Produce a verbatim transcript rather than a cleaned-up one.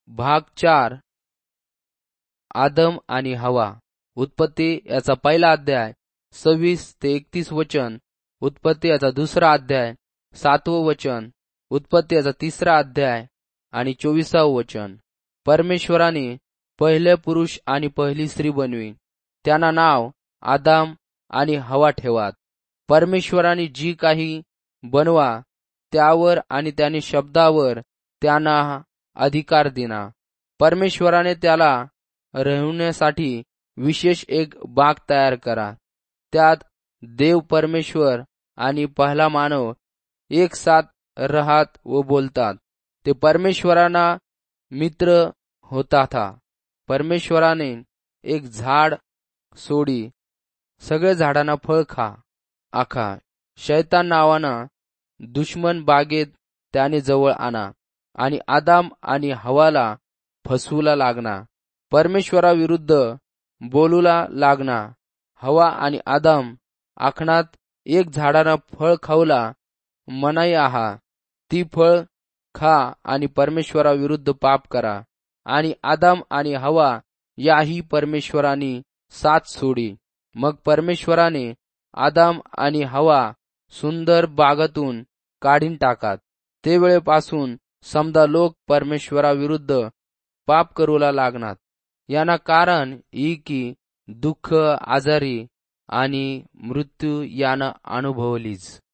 भाग चार. आदम आणि हवा. उत्पत्ती याचा पहिला अध्याय सव्वीस ते एकतीस वचन. उत्पत्ती याचा दुसरा अध्याय सातवं वचन. उत्पत्ती याचा तिसरा अध्याय आणि चोवीसावं वचन. परमेश्वराने पहिले पुरुष आणि पहिली स्त्री बनवी, त्यांना नाव आदाम आणि हवा ठेवात. परमेश्वराने जी काही बनवा त्यावर आणि त्याने शब्दावर त्यांना अधिकार दिना. परमेश्वराने त्याला राहण्यासाठी विशेष एक बाग तयार करा. त्यात देव परमेश्वर आणि पहिला मानव एक साथ राहत व बोलतात. ते परमेश्वरांना मित्र होता था. परमेश्वराने एक झाड सोडी सगळे झाडांना फळ खा आखा. शैतान नावाना दुश्मन बागेत त्याने जवळ आणा आणि आदाम आणि हवाला फसवूला लागना. परमेश्वराविरुद्ध बोलूला लागना. हवा आणि आदाम आखणात एक झाडाना फळ खाऊला मनाई आहा. ती फळ खा आणि परमेश्वराविरुद्ध पाप करा. आणि आदाम आणि हवा याही परमेश्वराने साथ सोडी. मग परमेश्वराने आदाम आणि हवा सुंदर बागातून काढीन टाकात. ते वेळेपासून समदा लोक परमेश्वराविरुद्ध पाप करूला लागणार. यांना कारण ई की दुःख, आजारी आणि मृत्यू यानं अनुभवलीच.